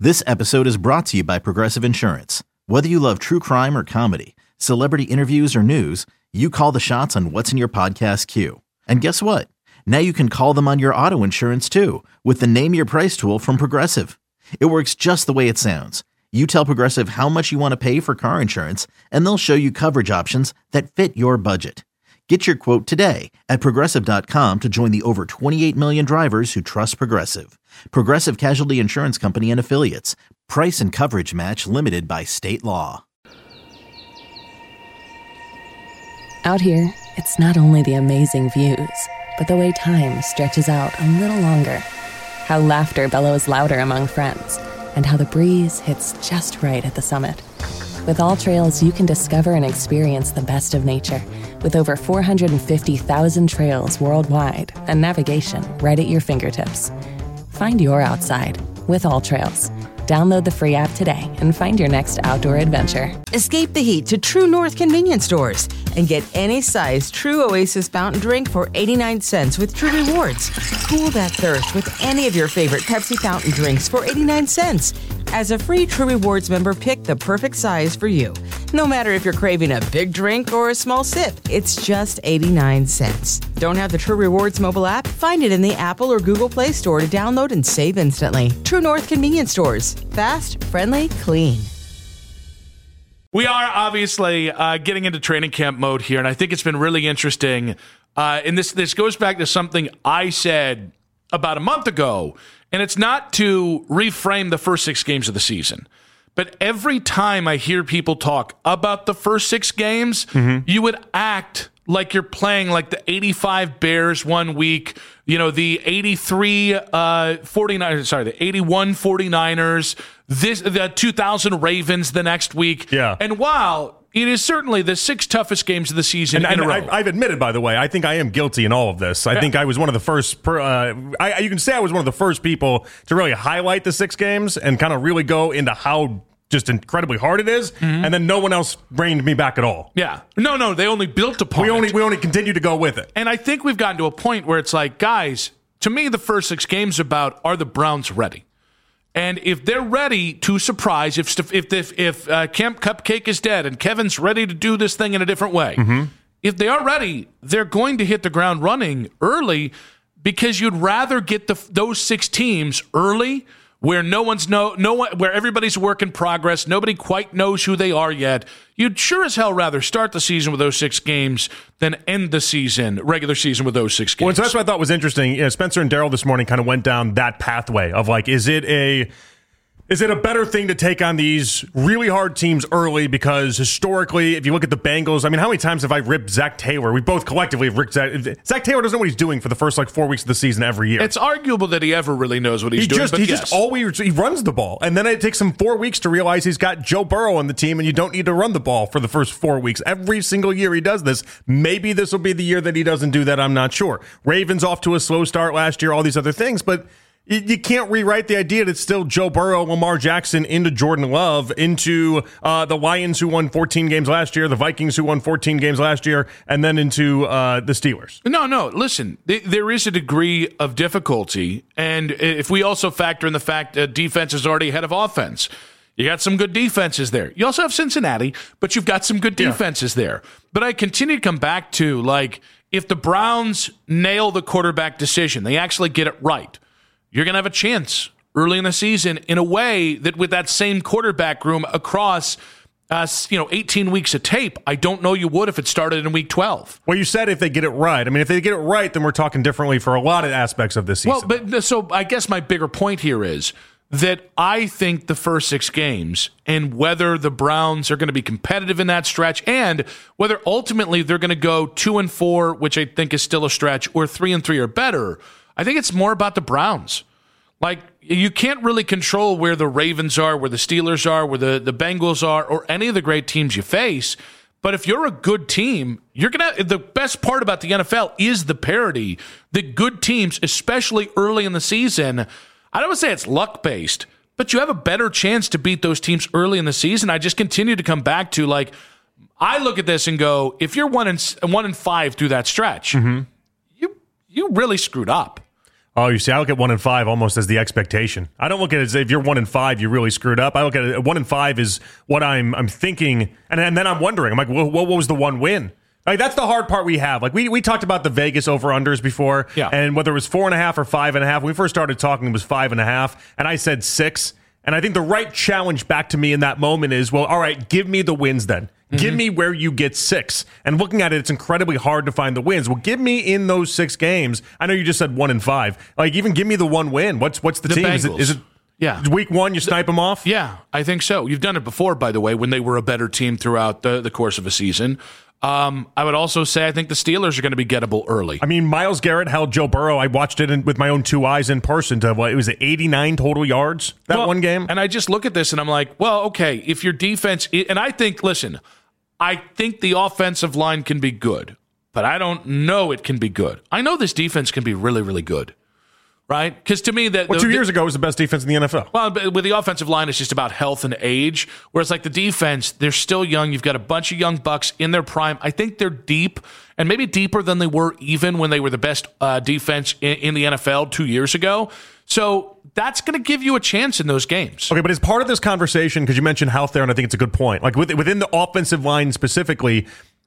This episode is brought to you by Progressive Insurance. Whether you love true crime or comedy, celebrity interviews or news, you call the shots on what's in your podcast queue. And guess what? Now you can call them on your auto insurance too with the Name Your Price tool from Progressive. It works just the way it sounds. You tell Progressive how much you want to pay for car insurance, and they'll show you coverage options that fit your budget. Get your quote today at Progressive.com to join the over 28 million drivers who trust Progressive. Progressive Casualty Insurance Company and Affiliates. Price and coverage match limited by state law. Out here, it's not only the amazing views, but the way time stretches out a little longer. How laughter bellows louder among friends, and how the breeze hits just right at the summit. With All Trails, you can discover and experience the best of nature with over 450,000 trails worldwide and navigation right at your fingertips. Find your outside with All Trails. Download the free app today and find your next outdoor adventure. Escape the heat to True North convenience stores and get any size True Oasis fountain drink for 89 cents with True Rewards. Cool that thirst with any of your favorite Pepsi fountain drinks for 89 cents. As a free True Rewards member, pick the perfect size for you. No matter if you're craving a big drink or a small sip, it's just 89 cents. Don't have the True Rewards mobile app? Find it in the Apple or Google Play Store to download and save instantly. True North convenience stores. Fast, friendly, clean. We are obviously getting into training camp mode here, and I think it's been really interesting. And this goes back to something I said about a month ago, and it's not to reframe the first 6 games of the season. But every time I hear people talk about the first 6 games, you would act like you're playing like the 85 Bears one week, the 83 49ers, sorry, the 81 49ers, the 2000 Ravens the next week. Yeah. And while it is certainly the 6 toughest games of the season in a row. I've admitted, by the way, I think I am guilty in all of this. I think I was one of the first, you can say I was one of the first people to really highlight the 6 games and kind of really go into how just incredibly hard it is, and then no one else reined me back at all. Yeah. No, they only built upon it. We only continue to go with it. And I think we've gotten to a point where it's like, guys, to me, the first 6 games are about, are the Browns ready? And if they're ready to surprise, if Camp Cupcake is dead and Kevin's ready to do this thing in a different way, if they are ready, they're going to hit the ground running early, because you'd rather get those 6 teams early, where where everybody's a work in progress, nobody quite knows who they are yet. You'd sure as hell rather start the season with those 6 games than end the regular season with those 6 games. Well, so that's what I thought was interesting. Spencer and Daryl this morning kind of went down that pathway of like, is it a better thing to take on these really hard teams early? Because historically, if you look at the Bengals, I mean, how many times have I ripped Zach Taylor? We both collectively have ripped Zach Taylor. Doesn't know what he's doing for the first 4 weeks of the season every year. It's arguable that he ever really knows what he's doing. He runs the ball, and then it takes him 4 weeks to realize he's got Joe Burrow on the team, and you don't need to run the ball for the first 4 weeks. Every single year he does this. Maybe this will be the year that he doesn't do that. I'm not sure. Ravens off to a slow start last year. All these other things, but you can't rewrite the idea that it's still Joe Burrow, Lamar Jackson, into Jordan Love, into the Lions who won 14 games last year, the Vikings who won 14 games last year, and then into the Steelers. No, listen, there is a degree of difficulty, and if we also factor in the fact that defense is already ahead of offense, you got some good defenses there. You also have Cincinnati, but you've got some good defenses there. But I continue to come back to, if the Browns nail the quarterback decision, they actually get it right, you're going to have a chance early in the season in a way that with that same quarterback room across 18 weeks of tape, I don't know you would if it started in week 12. Well, you said if they get it right. I mean, if they get it right, then we're talking differently for a lot of aspects of this season. Well, so I guess my bigger point here is that I think the first 6 games and whether the Browns are going to be competitive in that stretch and whether ultimately they're going to go 2-4, which I think is still a stretch, or 3-3 or better, I think it's more about the Browns. You can't really control where the Ravens are, where the Steelers are, where the Bengals are, or any of the great teams you face. But if you're a good team, the best part about the NFL is the parity. The good teams, especially early in the season, I don't want to say it's luck-based, but you have a better chance to beat those teams early in the season. I just continue to come back to, I look at this and go, if you're 1-5 through that stretch, you really screwed up. Oh, you see, I look at 1-5 almost as the expectation. I don't look at it as if you're 1-5, you really screwed up. I look at it 1-5 is what I'm thinking, and then I'm wondering. I'm like, well, what was the one win? Like, that's the hard part we have. Like, we talked about the Vegas over-unders before, and whether it was 4.5 or 5.5. When we first started talking, it was 5.5, and I said 6. And I think the right challenge back to me in that moment is, well, all right, give me the wins then. Mm-hmm. Give me where you get 6. And looking at it, it's incredibly hard to find the wins. Well, give me in those 6 games. I know you just said 1-5. Like, even give me the one win. What's the team? Bengals. Is it week 1, you snipe them off? Yeah, I think so. You've done it before, by the way, when they were a better team throughout the course of a season. I would also say I think the Steelers are going to be gettable early. I mean, Myles Garrett held Joe Burrow. I watched it with my own 2 eyes in person to, it was 89 total yards one game? And I just look at this and I'm like, well, okay, if your defense, and I think, listen, I think the offensive line can be good, but I don't know it can be good. I know this defense can be really, really good. Right? Because to me, 2 years ago was the best defense in the NFL. Well, with the offensive line, it's just about health and age. Whereas, like the defense, they're still young. You've got a bunch of young bucks in their prime. I think they're deep, and maybe deeper than they were even when they were the best defense in the NFL 2 years ago. So that's going to give you a chance in those games. Okay, but as part of this conversation, because you mentioned health there, and I think it's a good point. Like within the offensive line specifically,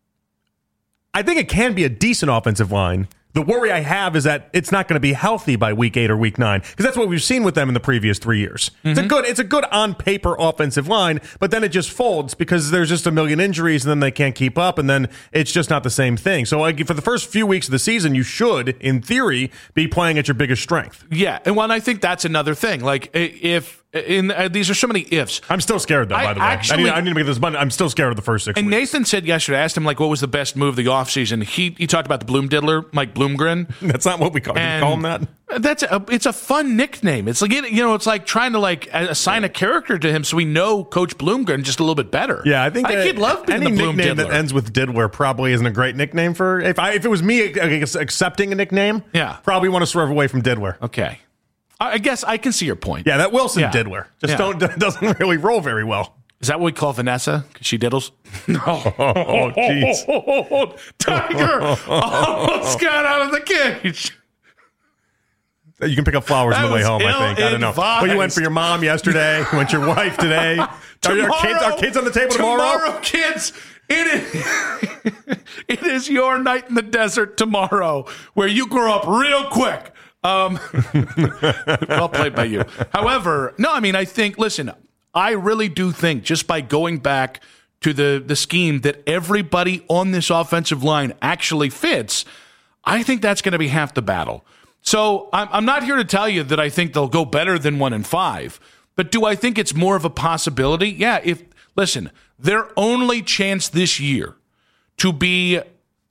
I think it can be a decent offensive line. The worry I have is that it's not going to be healthy by week 8 or week 9, because that's what we've seen with them in the previous 3 years. Mm-hmm. It's a good on paper offensive line, but then it just folds because there's just a million injuries, and then they can't keep up, and then it's just not the same thing. So like, for the first few weeks of the season, you should, in theory, be playing at your biggest strength. Yeah, and I think that's another thing. Like these are so many ifs. I'm still scared, though, by the way. I need to make this button. I'm still scared of the first 6 weeks. And Nathan said yesterday, I asked him, like, what was the best move of the offseason? He talked about the Bloom Diddler, Mike Bloomgren. That's not what we call him. Call him that? It's a fun nickname. It's like, it's like trying to assign a character to him so we know Coach Bloomgren just a little bit better. Yeah, I think he'd love being the Bloom nickname Diddler. that ends with Diddler probably isn't a great nickname for if it was me accepting a nickname. Yeah, probably want to swerve away from Diddler. Okay. I guess I can see your point. Yeah, that Wilson Diddler doesn't really roll very well. Is that what we call Vanessa? Because she diddles? No. Oh, jeez. Tiger almost got out of the cage. You can pick up flowers on the way home, I think. I don't know. Well, you went for your mom yesterday. You went for your wife today. Are kids on the table tomorrow? Tomorrow, kids. It is your night in the desert tomorrow where you grow up real quick. Well played by you. However, no, I mean, I think, listen, I really do think just by going back to the scheme that everybody on this offensive line actually fits, I think that's going to be half the battle. So I'm not here to tell you that I think they'll go better than 1-5, but do I think it's more of a possibility? Yeah. Listen, their only chance this year to be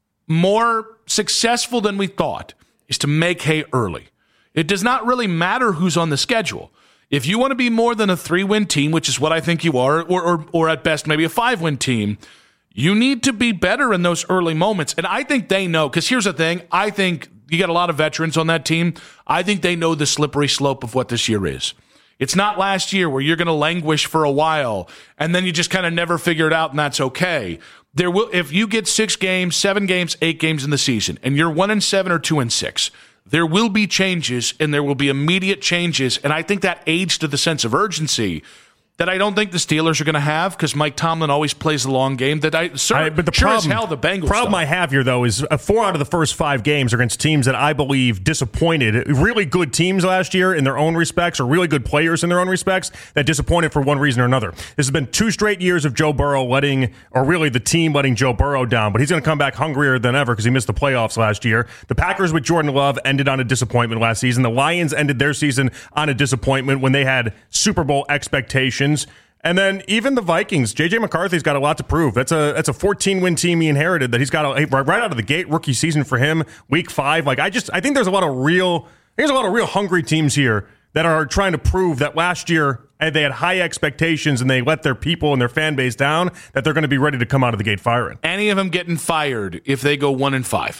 more successful than we thought is to make hay early. It does not really matter who's on the schedule. If you want to be more than a 3-win team, which is what I think you are, or at best maybe a 5-win team, you need to be better in those early moments. And I think they know, because here's the thing, I think you got a lot of veterans on that team. I think they know the slippery slope of what this year is. It's not last year where you're going to languish for a while and then you just kind of never figure it out, and that's okay. If you get 6 games, 7 games, 8 games in the season, and you're 1-7 or 2-6, there will be changes, and there will be immediate changes, and I think that aids to the sense of urgency that I don't think the Steelers are going to have, because Mike Tomlin always plays the long game. But the as hell the Bengals. Problem I have here, though, is 4 out of the first 5 games are against teams that I believe disappointed. Really good teams last year in their own respects, or really good players in their own respects, that disappointed for one reason or another. This has been 2 straight years of Joe Burrow the team letting Joe Burrow down. But he's going to come back hungrier than ever because he missed the playoffs last year. The Packers with Jordan Love ended on a disappointment last season. The Lions ended their season on a disappointment when they had Super Bowl expectations. And then even the Vikings, J.J. McCarthy's got a lot to prove. That's a 14-win team he inherited that he's got right out of the gate, rookie season for him, week 5. I think there's a lot of real hungry teams here that are trying to prove that last year they had high expectations and they let their people and their fan base down, that they're going to be ready to come out of the gate firing. Any of them getting fired if they go 1-5.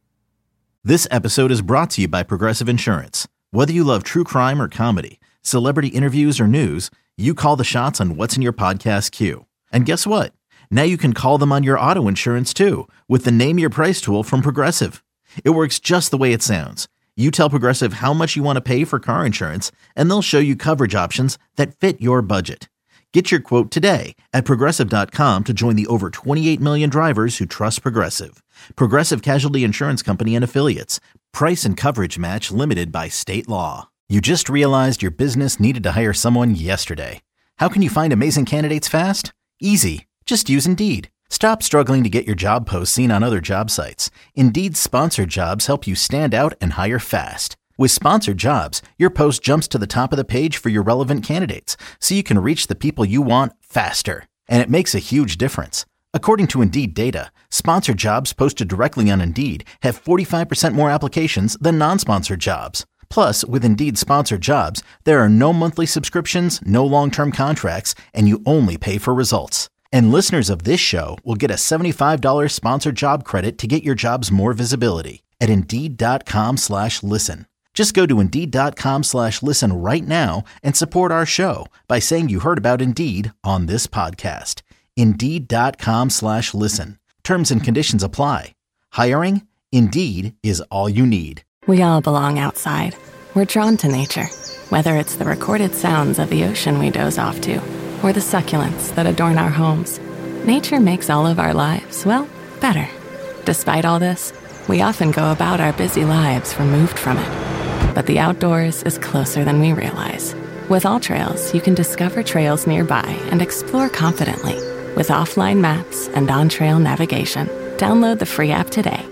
This episode is brought to you by Progressive Insurance. Whether you love true crime or comedy, celebrity interviews or news, you call the shots on what's in your podcast queue. And guess what? Now you can call them on your auto insurance too with the Name Your Price tool from Progressive. It works just the way it sounds. You tell Progressive how much you want to pay for car insurance, and they'll show you coverage options that fit your budget. Get your quote today at Progressive.com to join the over 28 million drivers who trust Progressive. Progressive Casualty Insurance Company and Affiliates. Price and coverage match limited by state law. You just realized your business needed to hire someone yesterday. How can you find amazing candidates fast? Easy. Just use Indeed. Stop struggling to get your job posts seen on other job sites. Indeed's sponsored jobs help you stand out and hire fast. With sponsored jobs, your post jumps to the top of the page for your relevant candidates, so you can reach the people you want faster. And it makes a huge difference. According to Indeed data, sponsored jobs posted directly on Indeed have 45% more applications than non-sponsored jobs. Plus, with Indeed sponsored jobs, there are no monthly subscriptions, no long-term contracts, and you only pay for results. And listeners of this show will get a $75 sponsored job credit to get your jobs more visibility at Indeed.com/listen. Just go to Indeed.com/listen right now and support our show by saying you heard about Indeed on this podcast. Indeed.com/listen. Terms and conditions apply. Hiring? Indeed is all you need. We all belong outside. We're drawn to nature, whether it's the recorded sounds of the ocean we doze off to, or the succulents that adorn our homes. Nature makes all of our lives, well, better. Despite all this, we often go about our busy lives removed from it. But the outdoors is closer than we realize. With AllTrails, you can discover trails nearby and explore confidently with offline maps and on-trail navigation. Download the free app today.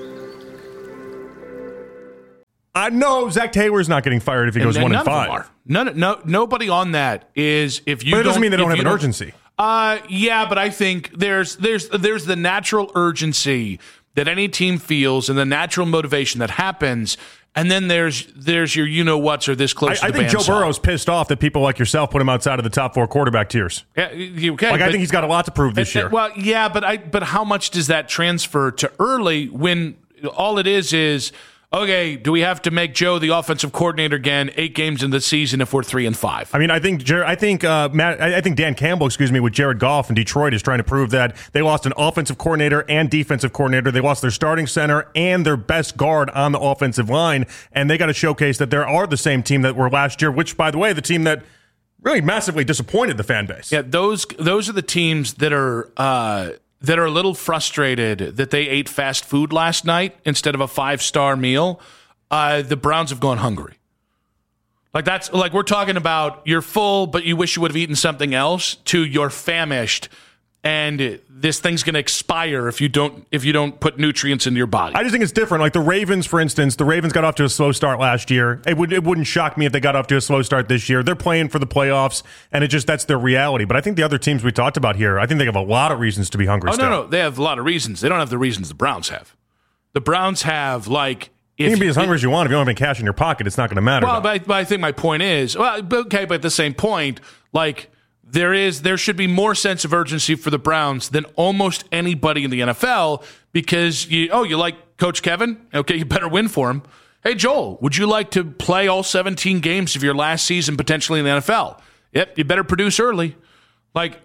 I know Zach Taylor's not getting fired if he goes 1-5. Nobody on that is if you. But it doesn't mean they don't have an urgency. Yeah, but I think there's the natural urgency that any team feels and the natural motivation that happens. And then there's your you-know-whats are this close to the bandsaw. I think Joe Burrow's pissed off that people like yourself put him outside of the top 4 quarterback tiers. Yeah, okay, I think he's got a lot to prove this year. Well, yeah, but how much does that transfer to early when all it is, okay, do we have to make Joe the offensive coordinator again 8 games in the season if we're 3-5? I mean, I think Dan Campbell, with Jared Goff in Detroit is trying to prove that they lost an offensive coordinator and defensive coordinator. They lost their starting center and their best guard on the offensive line, and they got to showcase that they are the same team that were last year, which, by the way, the team that really massively disappointed the fan base. Yeah, those are the teams that are a little frustrated that they ate fast food last night instead of a 5-star meal. The Browns have gone hungry. That's we're talking about you're full, but you wish you would have eaten something else, to you're famished, and this thing's going to expire if you don't put nutrients into your body. I just think it's different. Like the Ravens, for instance, the Ravens got off to a slow start last year. It wouldn't shock me if they got off to a slow start this year. They're playing for the playoffs, and that's their reality. But I think the other teams we talked about here, I think they have a lot of reasons to be hungry. No, they have a lot of reasons. They don't have the reasons the Browns have. The Browns have you can be as hungry as you want. If you don't have any cash in your pocket, it's not going to matter. Well, but I think my point is, but at the same point, there should be more sense of urgency for the Browns than almost anybody in the NFL because you like Coach Kevin? Okay, you better win for him. Hey, Joel, would you like to play all 17 games of your last season potentially in the NFL? Yep, you better produce early. I get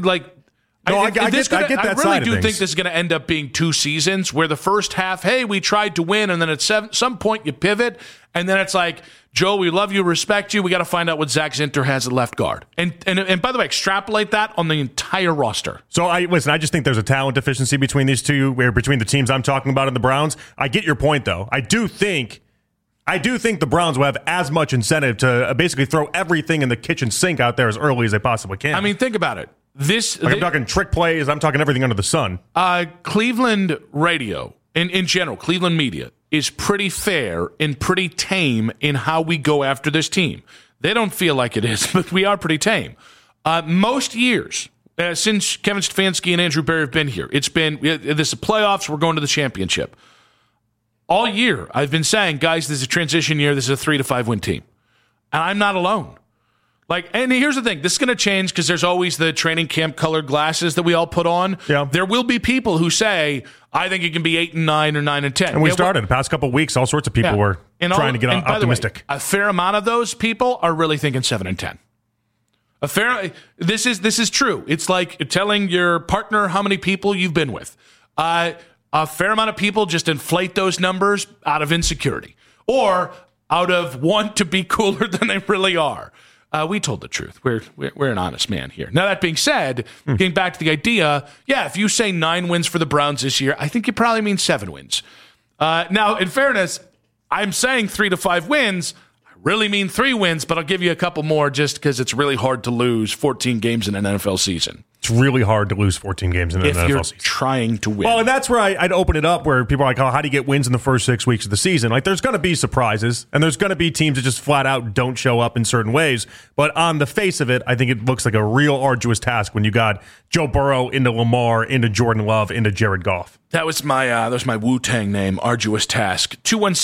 that I really do think this is going to end up being 2 seasons where the first half, hey, we tried to win, and then at some point you pivot, and then it's like, Joe, we love you, respect you. We got to find out what Zach Zinter has at left guard. And by the way, extrapolate that on the entire roster. So I just think there's a talent deficiency between these two, between the teams I'm talking about and the Browns. I get your point, though. I do think the Browns will have as much incentive to basically throw everything in the kitchen sink out there as early as they possibly can. I mean, think about it. I'm talking trick plays. I'm talking everything under the sun. Cleveland radio, in general, Cleveland media, is pretty fair and pretty tame in how we go after this team. They don't feel like it is, but we are pretty tame. Most years, since Kevin Stefanski and Andrew Berry have been here, it's been, this is playoffs, we're going to the championship. All year, I've been saying, guys, this is a transition year, this is a 3-5 win team. And I'm not alone. And here's the thing, this is going to change because there's always the training camp colored glasses that we all put on. Yeah. There will be people who say, I think it can be 8-9 or 9-10. And we started the past couple of weeks, all sorts of people were trying to get optimistic. Way, a fair amount of those people are really thinking 7-10. This is true. It's like telling your partner how many people you've been with. A fair amount of people just inflate those numbers out of insecurity. or out of want to be cooler than they really are. We told the truth. We're an honest man here. Now, that being said, getting back to the idea, if you say 9 wins for the Browns this year, I think you probably mean 7 wins. Now, in fairness, I'm saying 3 to 5 wins. I really mean 3 wins, but I'll give you a couple more just because it's really hard to lose 14 games in an NFL season. It's really hard to lose 14 games in an NFL season. If you're trying to win. Well, and that's where I'd open it up where people are like, how do you get wins in the first 6 weeks of the season? Like, there's going to be surprises, and there's going to be teams that just flat out don't show up in certain ways. But on the face of it, I think it looks like a real arduous task when you got Joe Burrow into Lamar, into Jordan Love, into Jared Goff. That was my Wu-Tang name, arduous task.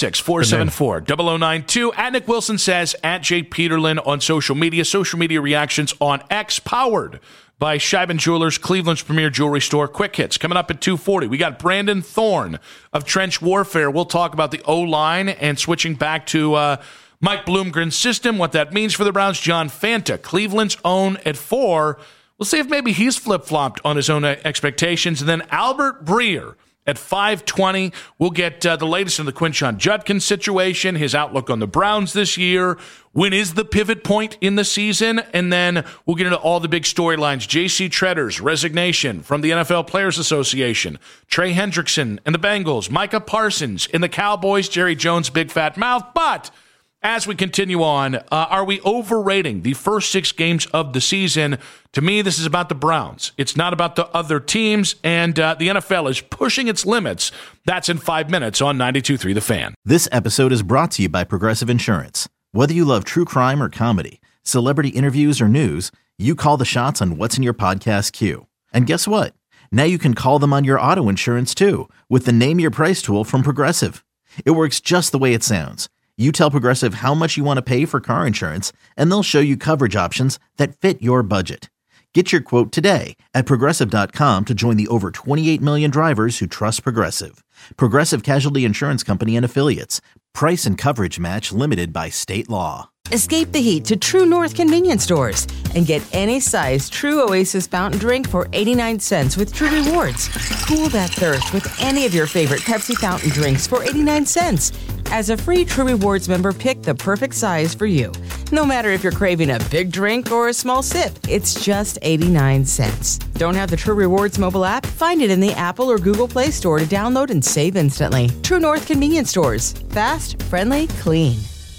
216-474-0092. At Nick Wilson says, at Jay Peterlin on social media reactions on X, powered by Scheiben Jewelers, Cleveland's premier jewelry store. Quick hits coming up at 2:40. We got Brandon Thorne of Trench Warfare. We'll talk about the O-line and switching back to Mike Bloomgren's system, what that means for the Browns. John Fanta, Cleveland's own, at 4. We'll see if maybe he's flip-flopped on his own expectations. And then Albert Breer at 5:20. We'll get the latest in the Quinshon Judkins situation, his outlook on the Browns this year. When is the pivot point in the season? And then we'll get into all the big storylines. J.C. Tretter's resignation from the NFL Players Association. Trey Hendrickson and the Bengals. Micah Parsons and the Cowboys. Jerry Jones' big fat mouth. But as we continue on, are we overrating the first 6 games of the season? To me, this is about the Browns. It's not about the other teams, and the NFL is pushing its limits. That's in 5 minutes on 92.3 The Fan. This episode is brought to you by Progressive Insurance. Whether you love true crime or comedy, celebrity interviews or news, you call the shots on what's in your podcast queue. And guess what? Now you can call them on your auto insurance too with the Name Your Price tool from Progressive. It works just the way it sounds. You tell Progressive how much you want to pay for car insurance, and they'll show you coverage options that fit your budget. Get your quote today at Progressive.com to join the over 28 million drivers who trust Progressive. Progressive Casualty Insurance Company and Affiliates. Price and coverage match limited by state law. Escape the heat to True North convenience stores and get any size True Oasis fountain drink for 89 cents with True Rewards. Cool that thirst with any of your favorite Pepsi fountain drinks for 89 cents. As a free True Rewards member, pick the perfect size for you. No matter if you're craving a big drink or a small sip, it's just 89 cents. Don't have the True Rewards mobile app? Find it in the Apple or Google Play Store to download and save instantly. True North convenience stores. Fast, friendly, clean.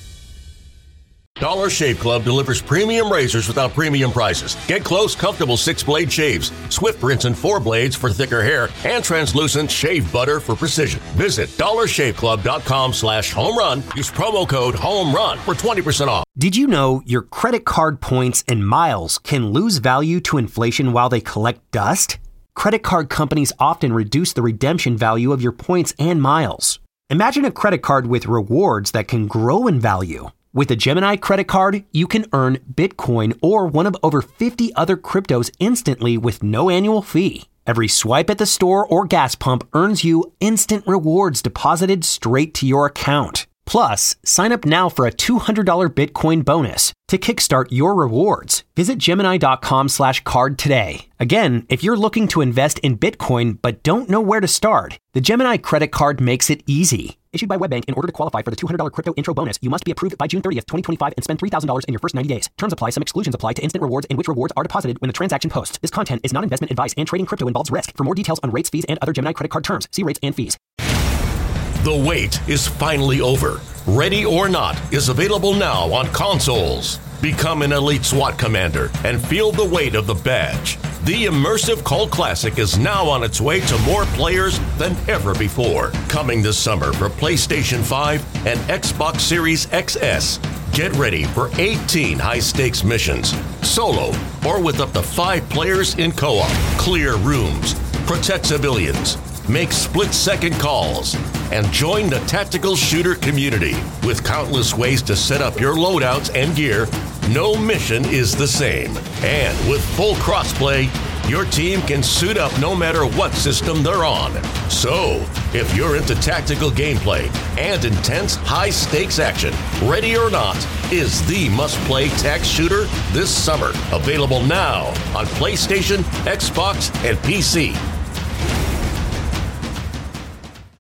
Dollar Shave Club delivers premium razors without premium prices. Get close, comfortable 6-blade shaves, swift rinse and 4 blades for thicker hair, and translucent shave butter for precision. Visit dollarshaveclub.com/homerun. Use promo code HOMERUN for 20% off. Did you know your credit card points and miles can lose value to inflation while they collect dust? Credit card companies often reduce the redemption value of your points and miles. Imagine a credit card with rewards that can grow in value. With a Gemini credit card, you can earn Bitcoin or one of over 50 other cryptos instantly with no annual fee. Every swipe at the store or gas pump earns you instant rewards deposited straight to your account. Plus, sign up now for a $200 Bitcoin bonus to kickstart your rewards. Visit Gemini.com/card today. Again, if you're looking to invest in Bitcoin but don't know where to start, the Gemini credit card makes it easy. Issued by WebBank, in order to qualify for the $200 crypto intro bonus, you must be approved by June 30th, 2025 and spend $3,000 in your first 90 days. Terms apply. Some exclusions apply to instant rewards in which rewards are deposited when the transaction posts. This content is not investment advice, and trading crypto involves risk. For more details on rates, fees, and other Gemini credit card terms, see rates and fees. The wait is finally over. Ready or Not is available now on consoles. Become an elite SWAT commander and feel the weight of the badge. The immersive Cult Classic is now on its way to more players than ever before. Coming this summer for PlayStation 5 and Xbox Series XS. Get ready for 18 high-stakes missions, solo or with up to 5 players in co-op. Clear rooms, protect civilians, make split-second calls, and join the tactical shooter community. With countless ways to set up your loadouts and gear, no mission is the same. And with full crossplay, your team can suit up no matter what system they're on. So, if you're into tactical gameplay and intense high-stakes action, Ready or Not is the must-play tac shooter this summer. Available now on PlayStation, Xbox, and PC.